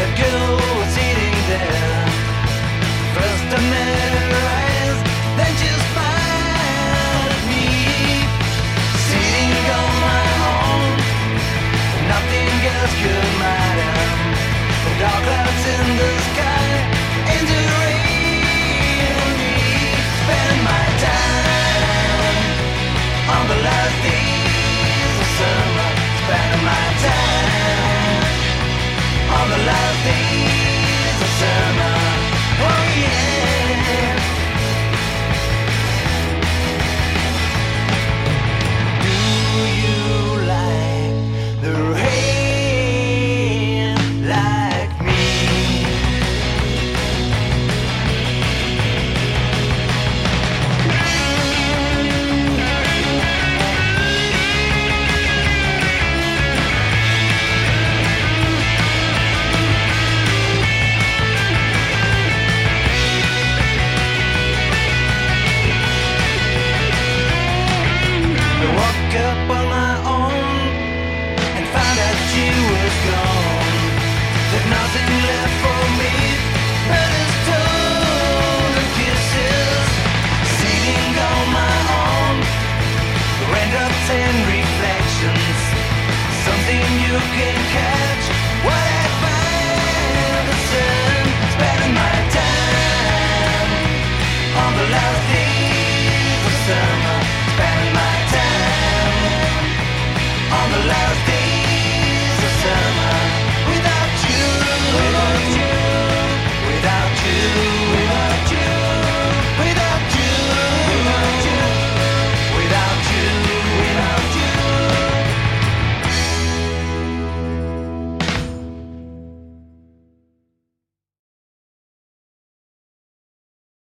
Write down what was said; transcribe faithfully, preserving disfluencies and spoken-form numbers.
The girl was sitting there. First I met her eyes, then she smiled at me. Sitting on my own, nothing else could matter. Dark clouds in the sky, and the rain on me. Spend my time on the last days of summer. Spend my time on the last days of summer.